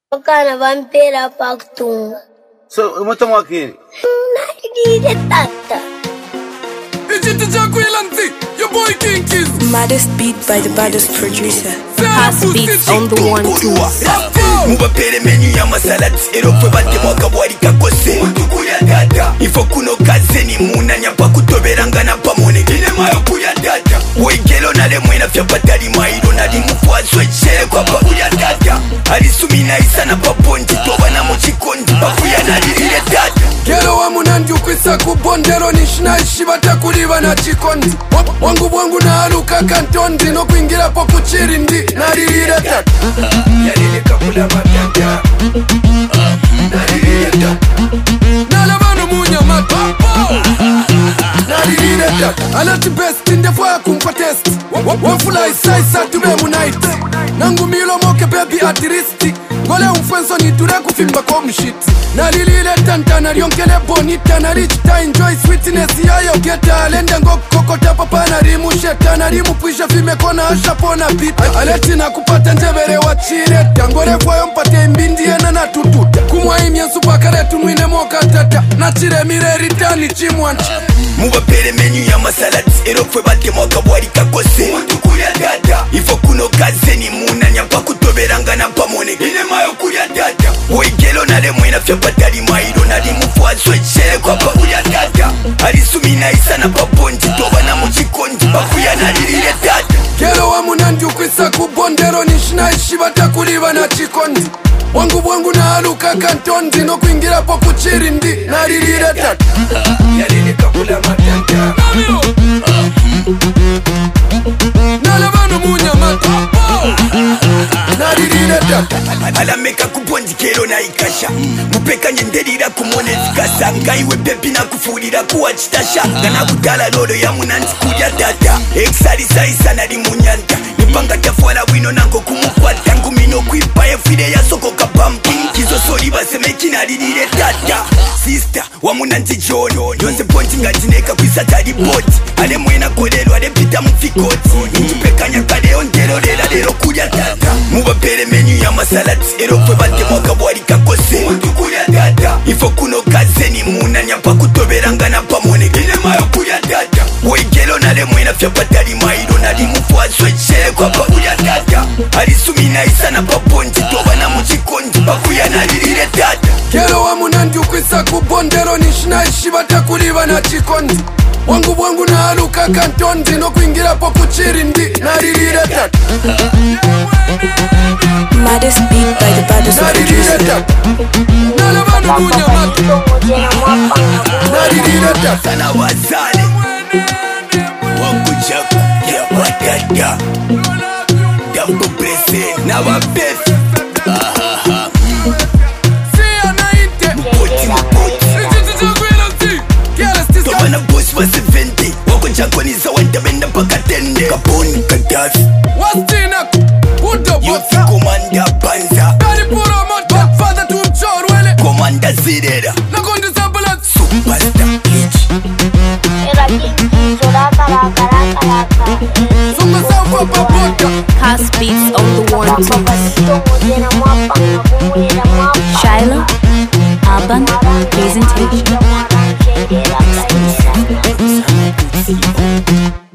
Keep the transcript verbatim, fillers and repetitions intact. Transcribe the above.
Wakana vampira paktu. So, umutong wakini? Naidire tata. Ijiti Jaguilanti, your boy King Kiz. Maddest beat by the baddest producer. Past beats on the one two. Muba pere menu ya masalati ero fwe bate mwaka wali kakose Mutuku ya dada Ifo kuno kaze ni muna nyapa kutoberanga na pamone Gine mayo kuya dada Woigelo na le mwena fya patari mairo na di mfuazwe chere kwa babu ya dada Alisumina isa na papondi toba na mochikondi Bakuya na lirire dada Gelo wa munandi ukwisa kubondero nishina ishibata kuliba na chikondi Wangu wangu na aluka kantondi no kuingira po kuchirindi na lirire dada Yalile kapula matanda Na lirire dada Nalabano munya matopo Na lirire dada Alati best in the fire kumpa test Wafula isa isa tube munaiti Nangu milo moke baby atiristi Gole umfenso ni ture kufimba komshiti Na lilile tanta na rionkele bonita Na richita enjoy sweetness yayo Geta alende ngo kokota papa na rimu Sheta na rimu puisha fime kona asha pona pita Aleti na kupata njevere wa chireta Ngore fwayo mpate imbindi ena na tututa Kumwa imye supa karetu mwine moka tata Na chire mire ritani chimwanchi Muba pere menu ya masalati ero fwe bate mwaka wali kakose Mutuku ya dada Ifo kuno kaze ni muna nyapa kutoberanga na pamone Gine mayo kuya dada Woigelo na le mwena fya patari mairo na di mfuazwe chere kwa babu ya dada Alisumina isa na papondi toba na mochikondi Bakuya na lirire dada Gelo wa munandi ukwisa kubondero nishina ishibata kuliba na chikondi Wangu wangu na aluka kantondi no kuingira po kuchirindi na lirire dada Yalile kapula matanda Nalabano munya matopo Na lirire dada Alameka kupondi kero na ikasha Mupeka nyenderira kumone zikasa Ngaiwe bebi na kufurira kuwa chitasha Gana kutala lolo ya munanzi kuja dada Eksari saisa na limunyanda Nipanga tafuala wino nango kumukwata Ngumino kuipa ya fide ya soko kapumpkin Kizo soli basemeki na lirire dada Sister wa munanzi jono Yonze ponti ngatineka kuisata ripoti Ale mwena kolelo ale pita mfikoti Nitupeka nyakade ondero lela lero kuja dada Muba pere menu ya masalati ero fwe bate mwaka wali kakose Mutuku ya dada Ifo kuno kaze ni muna nyapa kutoberanga na pamone Gine mayo kuya dada Woigelo na le mwena fya patari mairo na di mfuazwe chere kwa babu ya dada Alisumina isa na papondi toba na mochikondi Bakuya na lirire dada Gelo wa munandi ukwisa kubondero nishina ishibata kuliba na chikondi Wangu wangu na aluka kantondi no kuingira po kuchirindi na lirire dada Maddest beat by the baddest Na lirire producer. dada Nalabano munya matopo Na lirire dada Sana wazale Wakujaku ya wadada Dambo prese na wabefi Mpoti mpoti Toma na boss wa seventy Wakujaku ni za wanda benda paka tende Kaponi kadafi Wastina Udo Yufi bossa komanda banza Dari pura mota Fada tumchor wele Komanda zirera Nakondi sabalat Superstar glitch Era kinki zola kara kara kara kara. Sunga safa papota Past beats on the one two. Papa mujera mwapa mujera mwapa. Shiloh Urban Presentation. Mwana chengera kaisa.